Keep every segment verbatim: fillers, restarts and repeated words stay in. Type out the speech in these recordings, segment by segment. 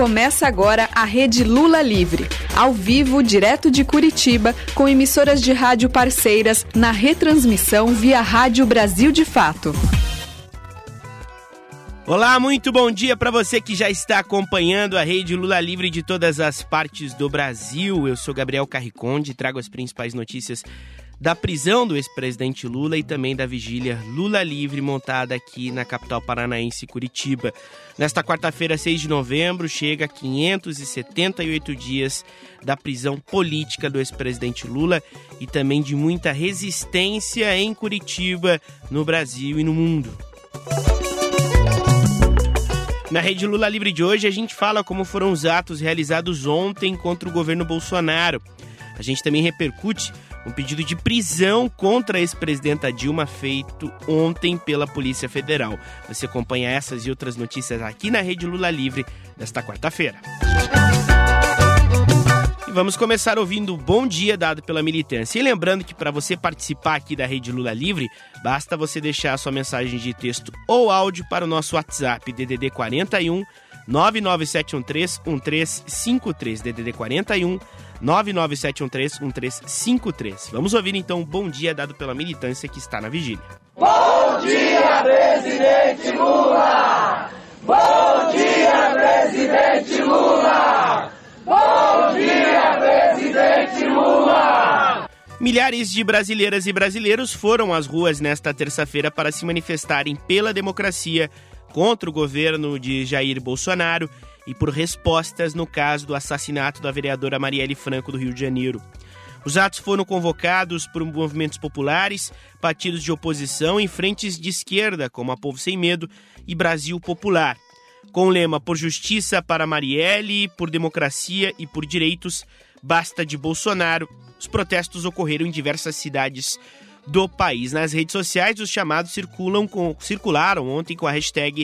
Começa agora a Rede Lula Livre, ao vivo, direto de Curitiba, com emissoras de rádio parceiras, na retransmissão via Rádio Brasil de Fato. Olá, muito bom dia para você que já está acompanhando a Rede Lula Livre de todas as partes do Brasil. Eu sou Gabriel Carriconde e trago as principais notícias da prisão do ex-presidente Lula e também da vigília Lula Livre montada aqui na capital paranaense, Curitiba. Nesta quarta-feira, seis de novembro, chega a quinhentos e setenta e oito dias da prisão política do ex-presidente Lula e também de muita resistência em Curitiba, no Brasil e no mundo. Na Rede Lula Livre de hoje, a gente fala como foram os atos realizados ontem contra o governo Bolsonaro. A gente também repercute um pedido de prisão contra a ex-presidenta Dilma feito ontem pela Polícia Federal. Você acompanha essas e outras notícias aqui na Rede Lula Livre desta quarta-feira. E vamos começar ouvindo o bom dia dado pela militância. E lembrando que para você participar aqui da Rede Lula Livre, basta você deixar a sua mensagem de texto ou áudio para o nosso WhatsApp D D D quarenta e um, nove nove sete um três, um três cinco três, D D D quarenta e um, nove nove sete um três, um três cinco três. Vamos ouvir então o bom dia dado pela militância que está na vigília. Bom dia, presidente Lula! Bom dia, presidente Lula! Bom dia, presidente Lula! Milhares de brasileiras e brasileiros foram às ruas nesta terça-feira para se manifestarem pela democracia, contra o governo de Jair Bolsonaro e por respostas no caso do assassinato da vereadora Marielle Franco do Rio de Janeiro. Os atos foram convocados por movimentos populares, partidos de oposição e frentes de esquerda, como a Povo Sem Medo e Brasil Popular. Com o lema Por Justiça para Marielle, por Democracia e por Direitos, basta de Bolsonaro, os protestos ocorreram em diversas cidades do país. Nas redes sociais, os chamados circulam com, circularam ontem com a hashtag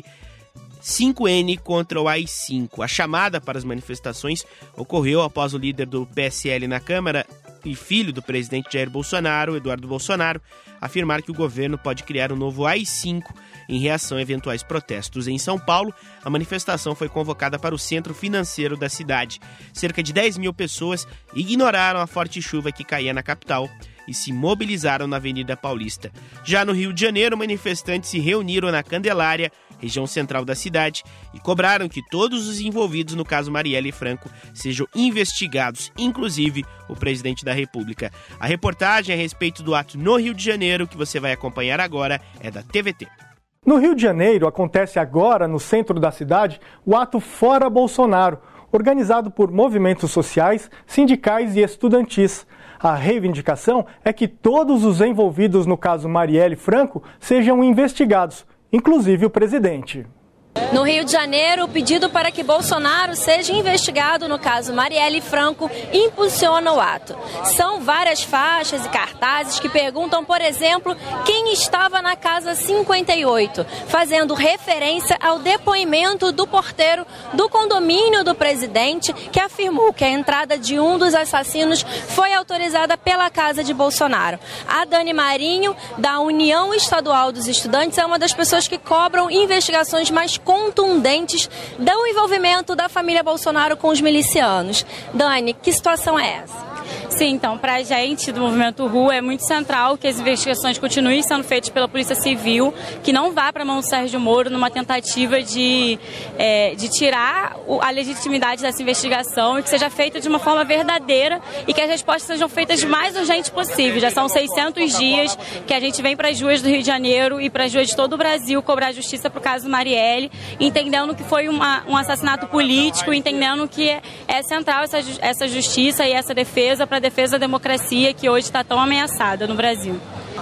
cinco N contra o A I cinco. A chamada para as manifestações ocorreu após o líder do P S L na Câmara e filho do presidente Jair Bolsonaro, Eduardo Bolsonaro, afirmar que o governo pode criar um novo A I cinco em reação a eventuais protestos. Em São Paulo, a manifestação foi convocada para o centro financeiro da cidade. Cerca de dez mil pessoas ignoraram a forte chuva que caía na capital e se mobilizaram na Avenida Paulista. Já no Rio de Janeiro, manifestantes se reuniram na Candelária, região central da cidade, e cobraram que todos os envolvidos no caso Marielle Franco sejam investigados, inclusive o presidente da República. A reportagem a respeito do ato no Rio de Janeiro, que você vai acompanhar agora, é da T V T. No Rio de Janeiro, acontece agora, no centro da cidade, o ato Fora Bolsonaro, organizado por movimentos sociais, sindicais e estudantis. A reivindicação é que todos os envolvidos no caso Marielle Franco sejam investigados, inclusive o presidente. No Rio de Janeiro, o pedido para que Bolsonaro seja investigado no caso Marielle Franco impulsiona o ato. São várias faixas e cartazes que perguntam, por exemplo, quem estava na casa cinquenta e oito, fazendo referência ao depoimento do porteiro do condomínio do presidente, que afirmou que a entrada de um dos assassinos foi autorizada pela casa de Bolsonaro. A Dani Marinho, da União Estadual dos Estudantes, é uma das pessoas que cobram investigações mais contundentes do envolvimento da família Bolsonaro com os milicianos. Dani, que situação é essa? Sim, então, para a gente do Movimento Rua é muito central que as investigações continuem sendo feitas pela Polícia Civil, que não vá para a mão do Sérgio Moro numa tentativa de, é, de tirar a legitimidade dessa investigação e que seja feita de uma forma verdadeira e que as respostas sejam feitas o mais urgente possível. Já são seiscentos dias que a gente vem para as ruas do Rio de Janeiro e para as ruas de todo o Brasil cobrar justiça para o caso Marielle, entendendo que foi uma, um assassinato político, entendendo que é, é central essa, essa justiça e essa defesa para a defesa da democracia que hoje está tão ameaçada no Brasil.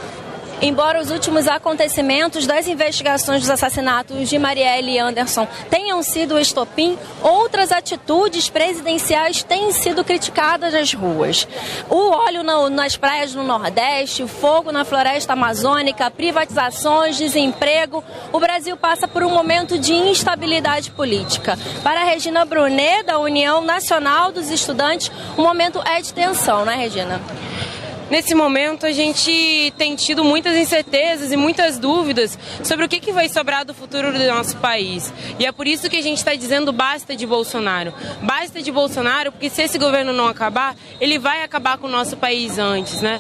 Embora os últimos acontecimentos das investigações dos assassinatos de Marielle e Anderson tenham sido o estopim, outras atitudes presidenciais têm sido criticadas nas ruas. O óleo no, nas praias no Nordeste, o fogo na floresta amazônica, privatizações, desemprego. O Brasil passa por um momento de instabilidade política. Para a Regina Brunet, da União Nacional dos Estudantes, o momento é de tensão, né, Regina? nesse momento a gente tem tido muitas incertezas e muitas dúvidas sobre o que, que vai sobrar do futuro do nosso país. E é por isso que a gente está dizendo basta de Bolsonaro. Basta de Bolsonaro, porque se esse governo não acabar, ele vai acabar com o nosso país antes, né?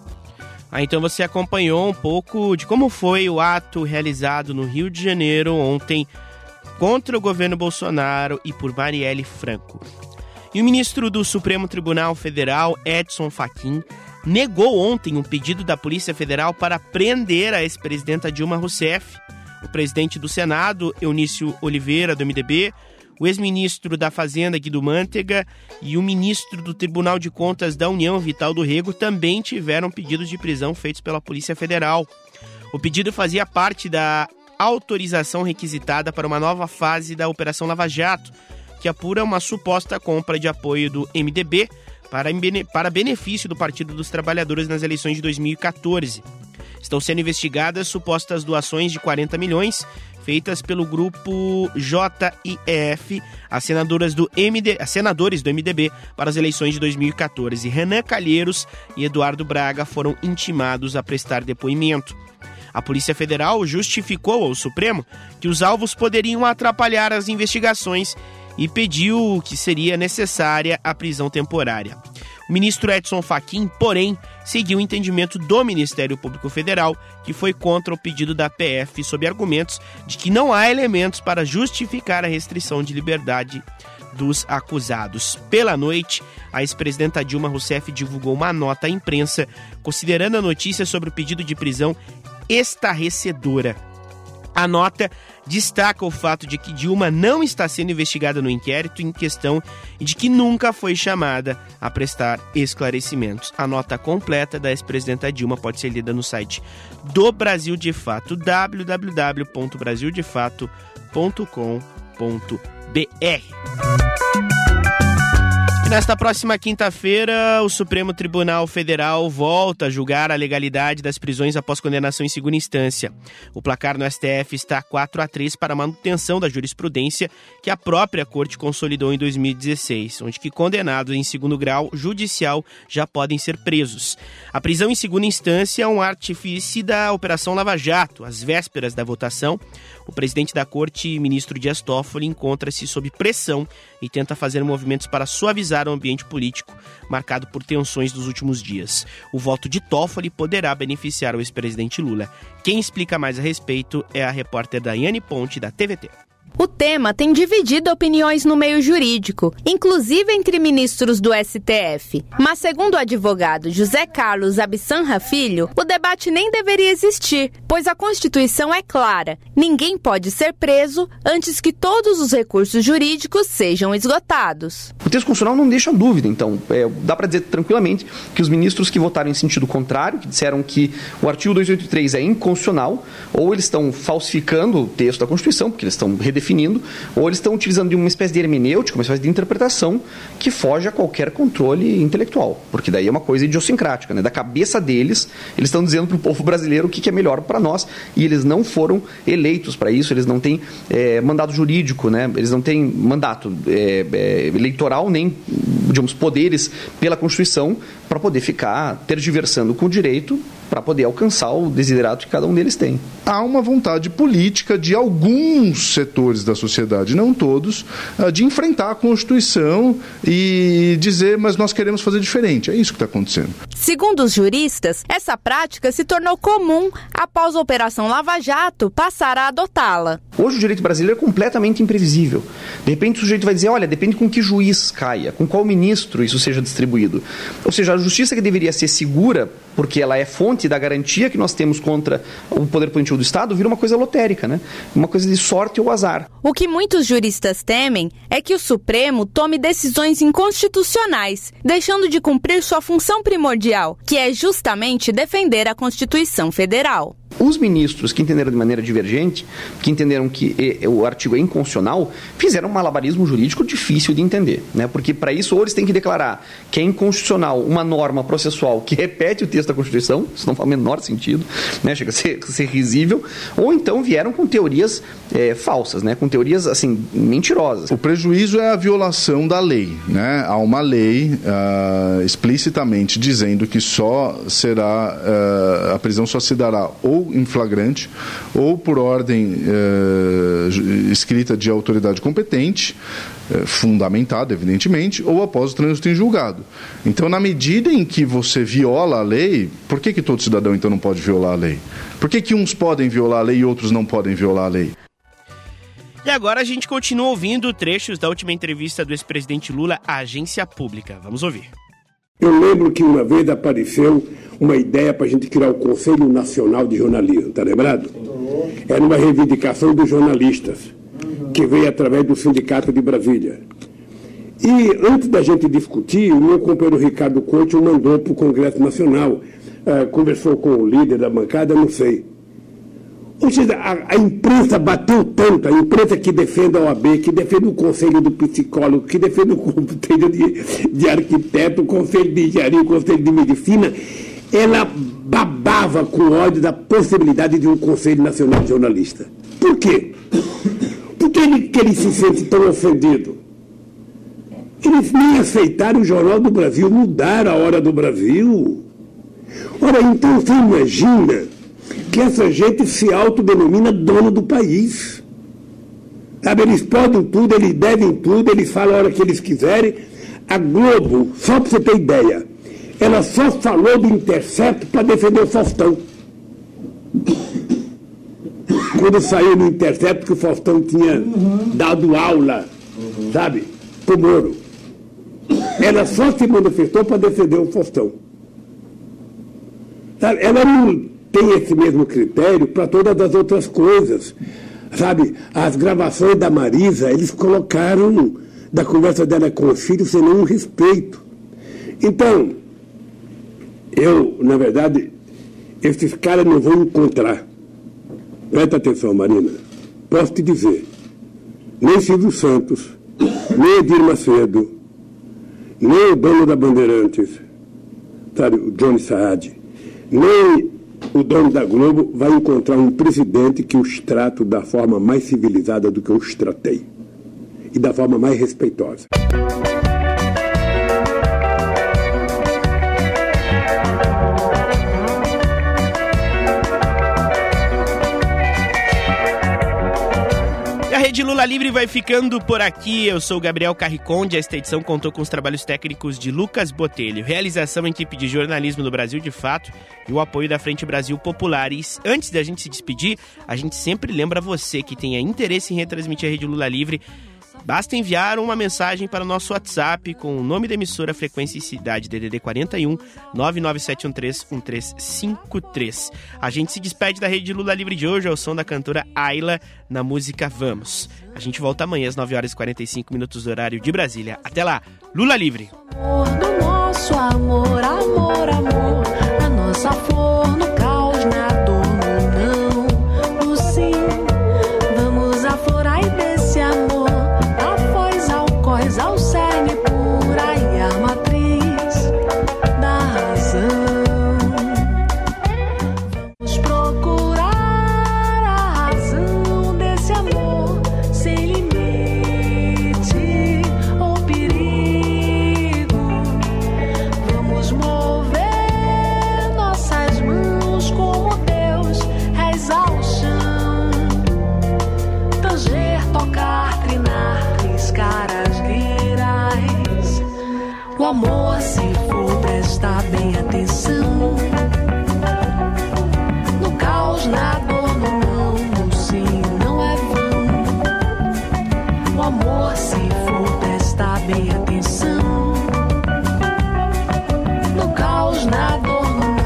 Ah, então você acompanhou um pouco de como foi o ato realizado no Rio de Janeiro ontem contra o governo Bolsonaro e por Marielle Franco. E o ministro do Supremo Tribunal Federal, Edson Fachin, negou ontem um pedido da Polícia Federal para prender a ex-presidenta Dilma Rousseff, o presidente do Senado, Eunício Oliveira, do M D B, o ex-ministro da Fazenda, Guido Mantega, e o ministro do Tribunal de Contas da União, Vital do Rego, também tiveram pedidos de prisão feitos pela Polícia Federal. O pedido fazia parte da autorização requisitada para uma nova fase da Operação Lava Jato, que apura uma suposta compra de apoio do M D B para, para benefício do Partido dos Trabalhadores nas eleições de dois mil e catorze. Estão sendo investigadas supostas doações de quarenta milhões feitas pelo grupo J I F a, senadoras do M D, a senadores do M D B para as eleições de dois mil e catorze. Renan Calheiros e Eduardo Braga foram intimados a prestar depoimento. A Polícia Federal justificou ao Supremo que os alvos poderiam atrapalhar as investigações e pediu que seria necessária a prisão temporária. O ministro Edson Fachin, porém, seguiu o entendimento do Ministério Público Federal, que foi contra o pedido da P F sob argumentos de que não há elementos para justificar a restrição de liberdade dos acusados. Pela noite, a ex-presidenta Dilma Rousseff divulgou uma nota à imprensa considerando a notícia sobre o pedido de prisão estarrecedora. A nota destaca o fato de que Dilma não está sendo investigada no inquérito em questão e de que nunca foi chamada a prestar esclarecimentos. A nota completa da ex-presidenta Dilma pode ser lida no site do Brasil de Fato, w w w ponto brasil de fato ponto com ponto b r. Nesta próxima quinta-feira, o Supremo Tribunal Federal volta a julgar a legalidade das prisões após condenação em segunda instância. O placar no S T F está quatro a três para a manutenção da jurisprudência que a própria Corte consolidou em dois mil e dezesseis, onde que condenados em segundo grau judicial já podem ser presos. A prisão em segunda instância é um artifício da Operação Lava Jato. Às vésperas da votação, o presidente da Corte, ministro Dias Toffoli, encontra-se sob pressão e tenta fazer movimentos para suavizar o ambiente político marcado por tensões dos últimos dias. O voto de Toffoli poderá beneficiar o ex-presidente Lula. Quem explica mais a respeito é a repórter Daiane Ponte, da T V T. O tema tem dividido opiniões no meio jurídico, inclusive entre ministros do S T F. Mas, segundo o advogado José Carlos Absanra Filho, o debate nem deveria existir, pois a Constituição é clara: ninguém pode ser preso antes que todos os recursos jurídicos sejam esgotados. O texto constitucional não deixa dúvida, então. É, dá para dizer tranquilamente que os ministros que votaram em sentido contrário, que disseram que o artigo duzentos e oitenta e três é inconstitucional, ou eles estão falsificando o texto da Constituição, porque eles estão redefinindo, ou eles estão utilizando de uma espécie de hermenêutica, uma espécie de interpretação que foge a qualquer controle intelectual, porque daí é uma coisa idiosincrática, né? Da cabeça deles, eles estão dizendo para o povo brasileiro o que é melhor para nós, e eles não foram eleitos para isso, eles não têm é, mandato jurídico, né? Eles não têm mandato é, é, eleitoral, nem, digamos, poderes pela Constituição para poder ficar tergiversando com o direito para poder alcançar o desiderato que cada um deles tem. Há uma vontade política de alguns setores da sociedade, não todos, de enfrentar a Constituição e dizer, mas nós queremos fazer diferente. É isso que está acontecendo. Segundo os juristas, essa prática se tornou comum após a Operação Lava Jato passar a adotá-la. Hoje o direito brasileiro é completamente imprevisível. De repente o sujeito vai dizer, olha, depende com que juiz caia, com qual ministro isso seja distribuído. Ou seja, a justiça que deveria ser segura, porque ela é fonte da garantia que nós temos contra o poder punitivo do Estado, vira uma coisa lotérica, né? Uma coisa de sorte ou azar. O que muitos juristas temem é que o Supremo tome decisões inconstitucionais, deixando de cumprir sua função primordial, que é justamente defender a Constituição Federal. Os ministros que entenderam de maneira divergente, que entenderam que e, o artigo é inconstitucional, fizeram um malabarismo jurídico difícil de entender, né? Porque para isso ou eles têm que declarar que é inconstitucional uma norma processual que repete o texto da Constituição, isso não faz o menor sentido, né? Chega a ser, a ser risível, ou então vieram com teorias é, falsas, né? Com teorias assim mentirosas. O prejuízo é a violação da lei, né? Há uma lei uh, explicitamente dizendo que só será uh, a prisão só se dará ou em flagrante ou por ordem uh, escrita de autoridade competente, uh, fundamentada evidentemente, ou após o trânsito em julgado. Então, na medida em que você viola a lei, por que que todo cidadão então não pode violar a lei? Por que que uns podem violar a lei e outros não podem violar a lei? E agora a gente continua ouvindo trechos da última entrevista do ex-presidente Lula à agência pública. Vamos ouvir. Eu lembro que uma vez apareceu uma ideia para a gente criar o Conselho Nacional de Jornalismo, tá lembrado? Era uma reivindicação dos jornalistas, que veio através do Sindicato de Brasília. E antes da gente discutir, o meu companheiro Ricardo Couto mandou para o Congresso Nacional, uh, conversou com o líder da bancada, não sei. Ou seja, a, a imprensa bateu tanto, a imprensa que defende a O A B, que defende o Conselho do Psicólogo, que defende o Conselho de, de Arquiteto, o Conselho de Engenharia, o Conselho de Medicina, ela babava com ódio da possibilidade de um Conselho Nacional de Jornalistas. Por quê? Por que ele, que ele se sente tão ofendido? Eles nem aceitaram o Jornal do Brasil, mudaram a Hora do Brasil. Ora, então você imagina que essa gente se autodenomina dono do país. Sabe, eles podem tudo, eles devem tudo, eles falam a hora que eles quiserem. A Globo, só para você ter ideia, ela só falou do Intercept para defender o Faustão. Quando saiu no Intercept que o Faustão tinha dado aula, sabe, pro Moro. Ela só se manifestou para defender o Faustão. Sabe, ela não tem esse mesmo critério para todas as outras coisas. Sabe, as gravações da Marisa, eles colocaram da conversa dela com o filho sem nenhum respeito. Então, eu, na verdade, esses caras não vão encontrar. Presta atenção, Marina. Posso te dizer, nem Silvio Santos, nem Edir Macedo, nem o dono da Bandeirantes, sabe, o Johnny Saad, nem o dono da Globo vai encontrar um presidente que os trate da forma mais civilizada do que eu os tratei. E da forma mais respeitosa. A Rede Lula Livre vai ficando por aqui. Eu sou o Gabriel Carriconde. Esta edição contou com os trabalhos técnicos de Lucas Botelho. Realização equipe de jornalismo do Brasil de Fato e o apoio da Frente Brasil Popular. E antes da gente se despedir, a gente sempre lembra você que tenha interesse em retransmitir a Rede Lula Livre. Basta enviar uma mensagem para o nosso WhatsApp com o nome da emissora, frequência e cidade, D D D quarenta e um, nove nove sete um três, um três cinco três. A gente se despede da Rede Lula Livre de hoje ao som da cantora Ayla na música Vamos. A gente volta amanhã às nove horas e quarenta e cinco minutos do horário de Brasília. Até lá, Lula Livre! Amor do nosso amor, amor, amor, a nossa flor no caos, na dor, no não, no sim. Vamos aflorar e desse amor ao cerne pura e a matriz da razão. Vamos procurar a razão desse amor sem limite ou perigo. Vamos mover nossas mãos como Deus reza ao chão. Tanger, tocar, trinar, riscar as gueiras. O amor, se for prestar bem atenção, no caos, na dor, no não, no sim, não é vão. O amor, se for prestar bem atenção, no caos, na dor, no não.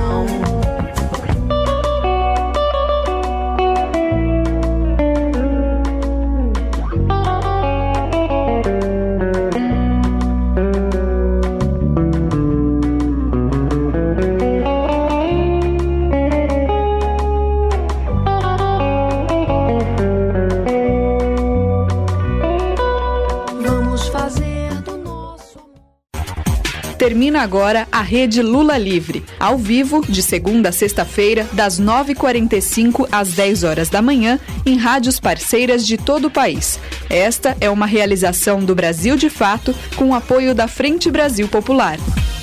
agora a Rede Lula Livre, ao vivo, de segunda a sexta-feira, das nove e quarenta e cinco às dez horas da manhã, em rádios parceiras de todo o país. Esta é uma realização do Brasil de Fato, com o apoio da Frente Brasil Popular.